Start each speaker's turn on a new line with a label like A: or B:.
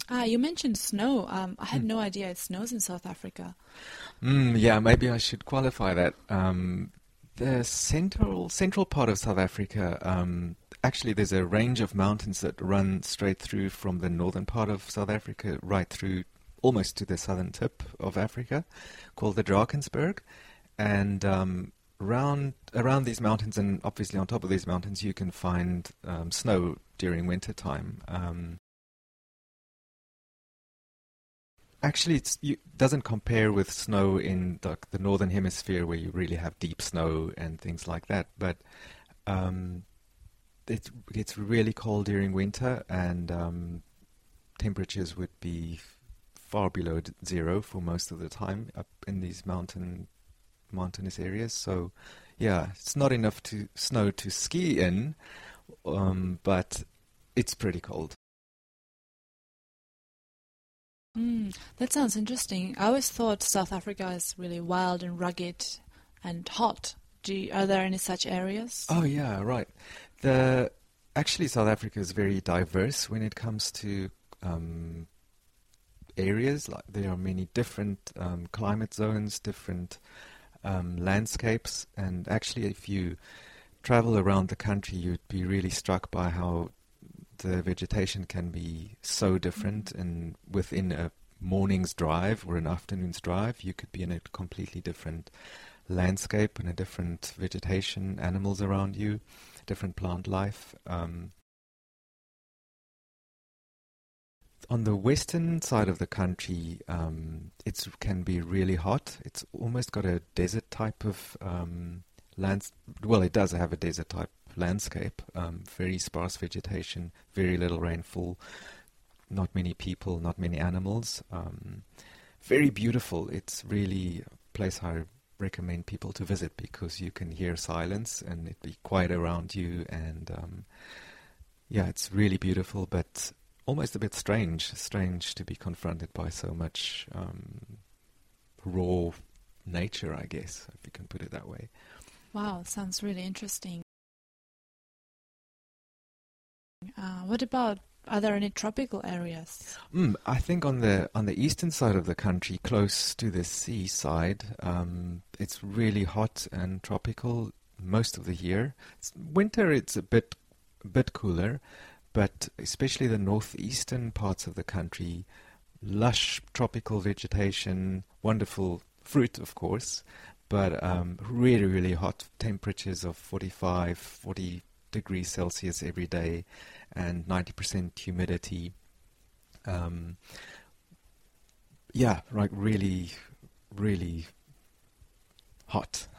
A: You mentioned snow. I had no idea it snows in South Africa.
B: Yeah, maybe I should qualify that. The central part of South Africa, actually, there's a range of mountains that run straight through from the northern part of South Africa right through almost to the southern tip of Africa, called the Drakensberg. And around these mountains, and obviously on top of these mountains, you can find snow during winter time. Actually, it doesn't compare with snow in the northern hemisphere where you really have deep snow and things like that. But um, it gets really cold during winter, and temperatures would be far below zero for most of the time up in these mountainous areas. So, yeah, it's not enough to snow to ski in, but it's pretty cold.
A: That sounds interesting. I always thought South Africa is really wild and rugged and hot. Are there any such areas?
B: Oh yeah, right. The Actually, South Africa is very diverse when it comes to areas. Like there are many different climate zones, different landscapes, and actually, if you travel around the country, you'd be really struck by how the vegetation can be so different, and within a morning's drive or an afternoon's drive, you could be in a completely different landscape and a different vegetation, animals around you, different plant life. On the western side of the country, it can be really hot. It's almost got a desert type of well, it does have a desert type landscape, very sparse vegetation, very little rainfall, not many people, not many animals. Very beautiful. It's really a place I recommend people to visit because you can hear silence and it be quiet around you, and yeah, it's really beautiful, but almost a bit strange to be confronted by so much raw nature, I guess, if you can put it that way.
A: Wow, sounds really interesting. What about, are there any tropical areas?
B: I think on the eastern side of the country, close to the seaside, it's really hot and tropical most of the year. Winter, it's a bit cooler, but especially the northeastern parts of the country, lush tropical vegetation, wonderful fruit, of course, but really, really hot temperatures of 40 degrees Celsius every day and 90% humidity. Yeah, like really, really hot.